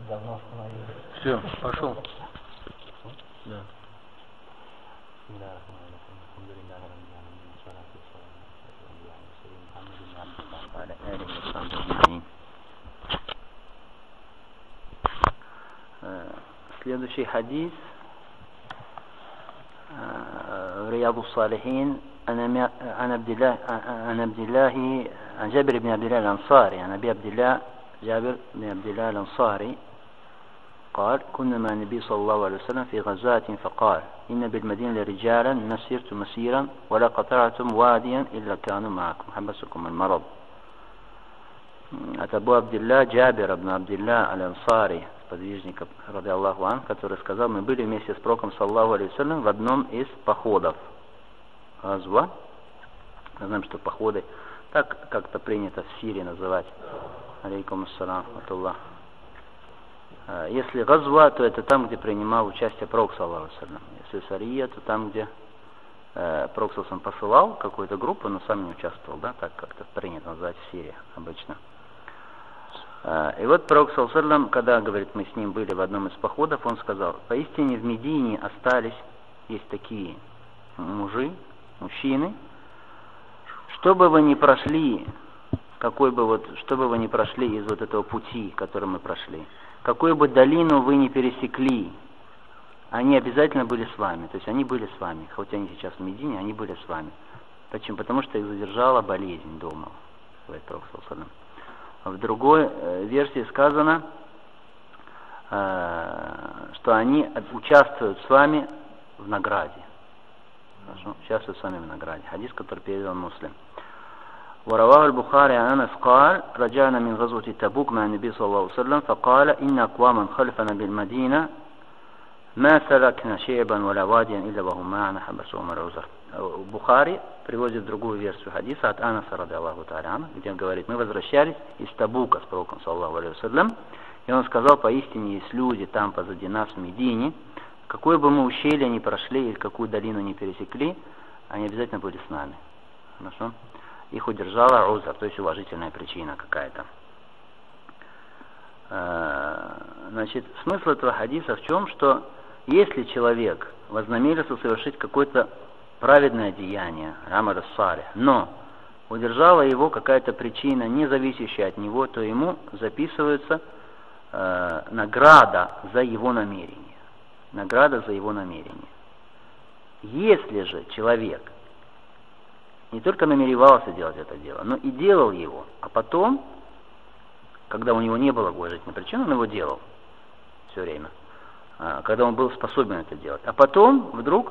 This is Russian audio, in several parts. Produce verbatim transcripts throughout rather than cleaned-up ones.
Давно остановились. Все, пошел. Да. Следующий хадис в Рияду Салихин عن عبد الله عن عبد الله عن جابر بن عبد الله الأنصاري عن أبي عبد الله جابر بن عبد الله الأنصاري قال كنا مع النبي صلى الله عليه وسلم في غزاة فقال إن بالمدينة رجالا ما سرتم مسيرا ولا قطعتم واديا إلا كانوا معكم حبسكم المرض. От Абу Абдилля Джабира ибн Абдилля аль-Ансари, подвижника, ради Аллаху ан, который сказал: мы были вместе с пророком саллаллаху алейхи ва саллям в одном из походов. Газва. Мы знаем, что походы так как-то принято в Сирии называть. Алейкум ассалам ватуллах. Если газва, то это там, где принимал участие пророк саллаллаху алейхи ва саллям. Если сария, то там, где э, пророк саллаллаху алейхи ва саллям посылал какую-то группу, но сам не участвовал, да, так как-то принято называть в Сирии обычно. И вот пророк саллаллаху алейхи ва саллям, когда, говорит, мы с ним были в одном из походов, он сказал: поистине в Медине остались, есть такие мужи, мужчины, что бы вы ни прошли, какой бы вот, что бы вы ни прошли из вот этого пути, который мы прошли, какую бы долину вы ни пересекли, они обязательно были с вами, то есть они были с вами, хоть они сейчас в Медине, они были с вами. Почему? Потому что их задержала болезнь дома, говорит пророк саллаллаху алейхи ва саллям. В другой э, версии сказано, э, что они участвуют с вами в награде. Хорошо? Участвуют с вами в награде. Хадис, который перевел Муслим. ورواه البخاري عن أنس قال رجعنا من غزوة تبوك مع النبي صلى الله عليه وسلم فقال إن أقواما خلفنا بالمدينة ما سلكنا شعبا ولا واديا إلا وهم معنا حبسهم العذر. Бухари приводит другую версию хадиса от Анаса ради Аллаху та'аля, где он говорит: мы возвращались из Табука с пророком саллаллаху алейхи ва саллям, и он сказал: поистине есть люди там позади нас в Медине, какое бы мы ущелье ни прошли или какую долину ни пересекли, они обязательно были с нами. Хорошо? Их удержала узр, то есть уважительная причина какая-то. Значит, смысл этого хадиса в чем? Что если человек вознамерился совершить какое-то праведное деяние, рамар ас-салих, но удержала его какая-то причина, не зависящая от него, то ему записывается э, награда за его намерение. Награда за его намерение. Если же человек не только намеревался делать это дело, но и делал его, а потом, когда у него не было уважительной причины, он его делал все время, э, когда он был способен это делать, а потом вдруг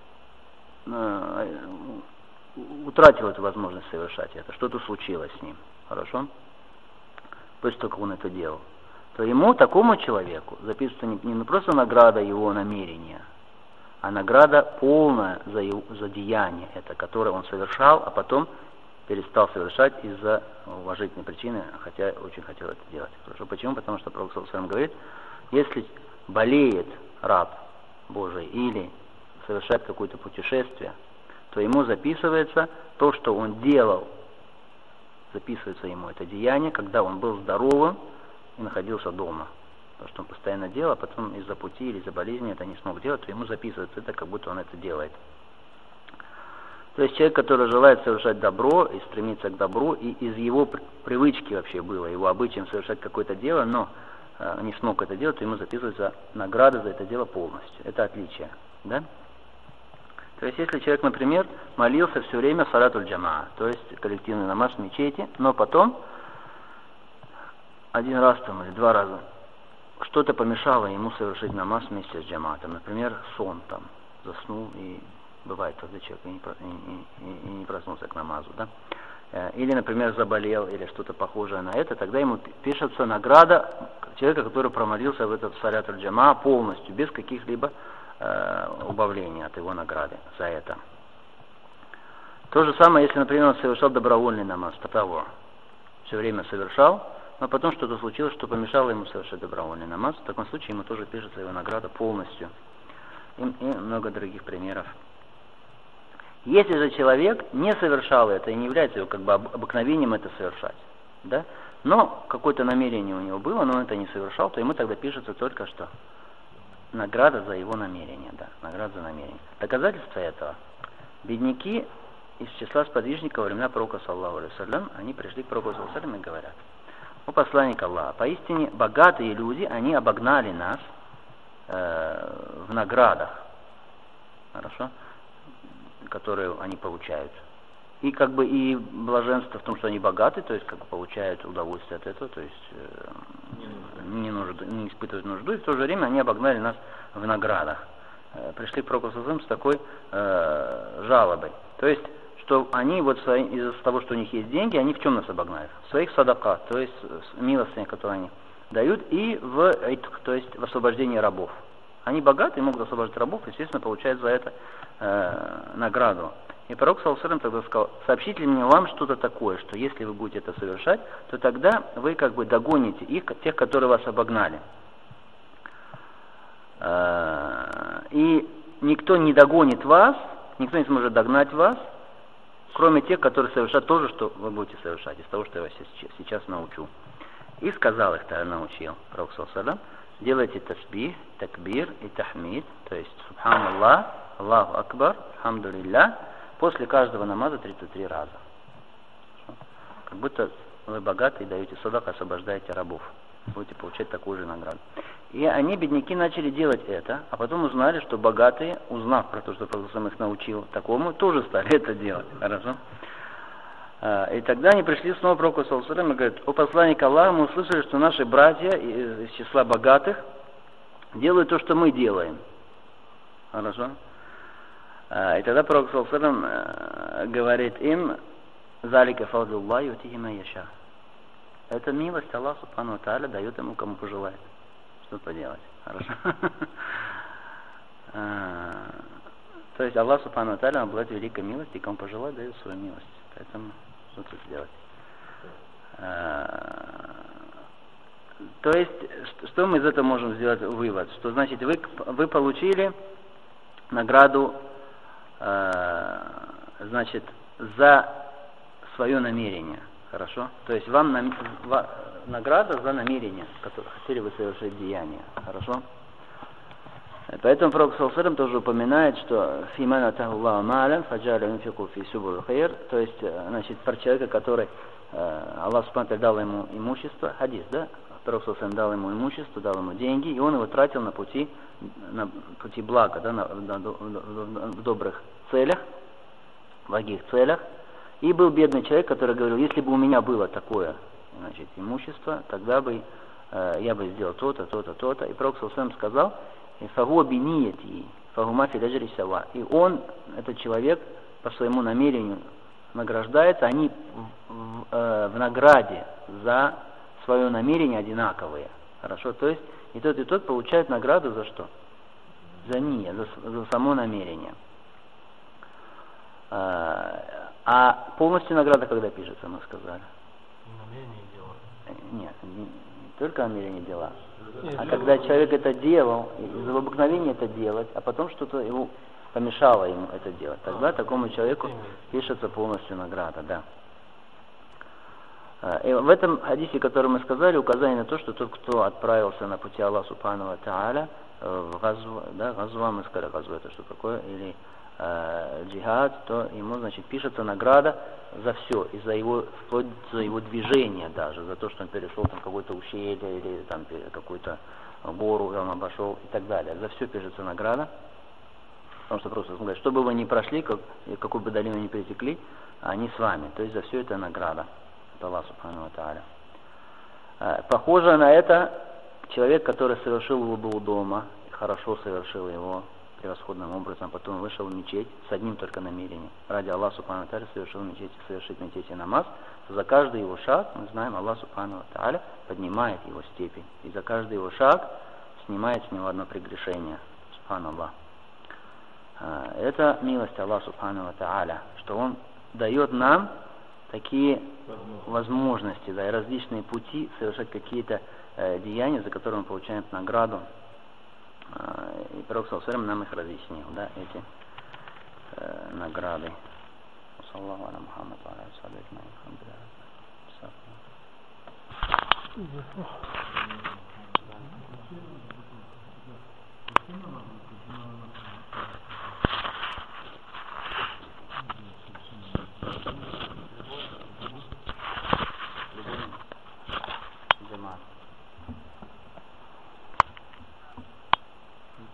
утратил эту возможность совершать это, что-то случилось с ним, хорошо, после того, как он это делал, то ему, такому человеку, записывается не, не просто награда его намерения, а награда полная за, его, за деяние это, которое он совершал, а потом перестал совершать из-за уважительной причины, хотя очень хотел это делать. Хорошо, почему? Потому что пророк саллаллаху алейхи ва саллям говорит: если болеет раб Божий или совершает какое-то путешествие, то ему записывается то, что он делал, записывается ему это деяние, когда он был здоровым и находился дома. То, что он постоянно делал, а потом из-за пути или из-за болезни это не смог делать, то ему записывается это, как будто он это делает. То есть человек, который желает совершать добро и стремится к добру, и из его привычки вообще было, его обычаем совершать какое-то дело, но э, не смог это делать, то ему записывается награда за это дело полностью. Это отличие. Да? То есть, если человек, например, молился все время салатуль джамаа, то есть коллективный намаз в мечети, но потом один раз там или два раза что-то помешало ему совершить намаз вместе с джамаатом, например, сон там, заснул, и бывает, когда человек и не, и, и, и не проснулся к намазу, да? Или, например, заболел, или что-то похожее на это, тогда ему пишется награда человека, который промолился в этот салатуль джамаа полностью, без каких-либо убавление от его награды за это. То же самое, если, например, он совершал добровольный намаз, того все время совершал, но потом что-то случилось, что помешало ему совершать добровольный намаз, в таком случае ему тоже пишется его награда полностью. И, и много других примеров. Если же человек не совершал это и не является его как бы обыкновением это совершать, да, но какое-то намерение у него было, но он это не совершал, то ему тогда пишется только что награда за его намерение, да, награда за намерение. Доказательство этого. Бедняки из числа сподвижников во времена пророка, саллаллаху алейхи ва саллям, они пришли к пророку, саллаллаху алейхи ва саллям, и говорят: о посланник Аллаха, поистине богатые люди, они обогнали нас э, в наградах, хорошо, которые они получают. И как бы и блаженство в том, что они богаты, то есть как бы получают удовольствие от этого, то есть э, не, нужду, не испытывают нужду, и в то же время они обогнали нас в наградах. Э, пришли к пророку с такой э, жалобой. То есть, что они вот свои, из-за того, что у них есть деньги, они в чем нас обогнали? В своих садаках, то есть милостынях, которые они дают, и в итк, то есть в освобождении рабов. Они богаты, могут освобождать рабов, естественно, получают за это э, награду. И пророк, саллаллаху алейхи ва саллям, тогда сказал: сообщите ли мне вам что-то такое, что если вы будете это совершать, то тогда вы как бы догоните их, тех, которые вас обогнали. Э, и никто не догонит вас, никто не сможет догнать вас, кроме тех, которые совершат то же, что вы будете совершать, из того, что я вас сейчас научу. И сказал их, тогда научил пророк, саллаллаху алейхи ва саллям: делайте тасбих, такбир и тахмид, то есть субханаллах, Аллаху акбар, алхамдулиллах, после каждого намаза тридцать три раза. Как будто вы богаты и даете садак, освобождаете рабов. Будете получать такую же награду. И они, бедняки, начали делать это, а потом узнали, что богатые, узнав про то, что Пророк сам их научил такому, тоже стали это делать. Хорошо? И тогда они пришли снова к Пророку, саллаллаху алейхи ва саллям, и говорят: о посланник Аллаха, мы услышали, что наши братья из числа богатых делают то, что мы делаем. Хорошо? И тогда Пророк, саллаллаху алейхи ва саллям, говорит им: залика фадлуллахи ютихи ман яша. Это милость Аллаха субхану ва тааля дает ему, кому пожелает. Что поделать? Хорошо? То есть Аллах субхану ва тааля обладает великой милостью, и кому пожелает, дает свою милость. Поэтому что тут сделать? То есть, что мы из этого можем сделать вывод? Что значит, вы, вы получили награду, значит, за свое намерение. Хорошо? То есть вам на, в, награда за намерение, которое хотели вы совершить деяние. Хорошо? Поэтому Пророк, саллаллаху алейхи ва саллям, тоже упоминает, что фиман атаху Аллаху ма'алям фаджаля юнфику фи субуль хайр, то есть, значит, про человека, который Аллах субхану ва тааля дал ему имущество, хадис, да? Пророк, саллаллаху алейхи ва саллям, дал ему имущество, дал ему деньги, и он его тратил на пути, на пути блага, да, на, на, на, в добрых целях, в благих целях. И был бедный человек, который говорил: если бы у меня было такое, значит, имущество, тогда бы э, я бы сделал то-то, то-то, то-то. И Пророк, саллаллаху алейхи ва саллям, сказал: фагуа бинияти, фагума фи даджри сава. И он, этот человек, по своему намерению награждается, они в, в, э, в награде за свое намерение одинаковые. Хорошо? То есть и тот, и тот получает награду за что? За ния, за, за само намерение. А полностью награда когда пишется, мы сказали? Намерение дела. Нет, не, не только намерение дела. Нет, а когда человек это делал, из обыкновения это делать, а потом что-то ему помешало ему это делать, тогда а, такому человеку пишется полностью награда, да. И в этом хадисе, который мы сказали, указание на то, что тот, кто отправился на пути Аллаха субхану ва тааля в газу, да, газва, мы сказали, газва это что такое, или джихад, то ему, значит, пишется награда за все, и за его, вплоть за его движение даже, за то, что он перешел там какое-то ущелье, или там какую-то гору он обошел и так далее. За все пишется награда. Потому что просто говорит, что бы вы ни прошли, как, какую бы долину ни перетекли, они с вами. То есть за все это награда от Аллаха субхану ва тааля. Похоже на это человек, который совершил вуду дома, хорошо совершил его превосходным образом, потом вышел в мечеть с одним только намерением. Ради Аллаха субхану ва тааля совершил в мечети, совершить в мечети намаз, то за каждый его шаг, мы знаем, Аллах субхану ва тааля поднимает его степень. И за каждый его шаг снимает с него одно прегрешение. Субханаллах. Это милость Аллаха субхану ва тааля, что Он дает нам такие возможности, да, и различные пути совершать какие-то э, деяния, за которые мы получаем награду. И Пророк саллаллаху алейхи ва саллям нам их разъяснил, да, эти э, награды. Саллаллаху аля Мухаммад ва аля алейхи ва саллям. Угу.